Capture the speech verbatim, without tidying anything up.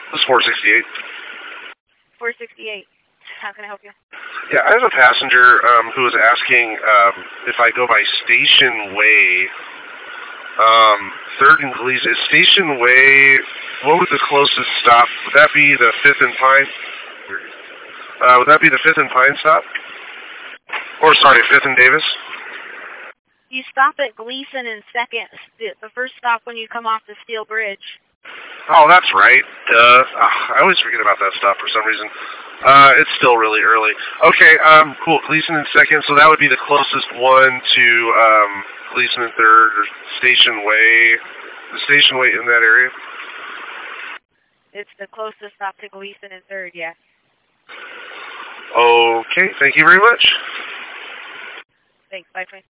This is four sixty-eight. four sixty-eight. How can I help you? Yeah, I have a passenger um, who was asking um, if I go by Station Way. Um, third and Gleason. Is Station Way, what would the closest stop? Would that be the Fifth and Pine? Uh, would that be the Fifth and Pine stop? Or, sorry, Fifth and Davis? You stop at Gleason and Second, the first stop when you come off the Steel Bridge. Oh, that's right. Duh. Oh, I always forget about that stop for some reason. Uh, it's still really early. Okay, um, cool. Gleason and Second, so that would be the closest one to um, Gleason and Third, or Station Way. The Station Way in that area? It's the closest stop to Gleason and Third, yeah. Okay, thank you very much. Thanks, bye, friend.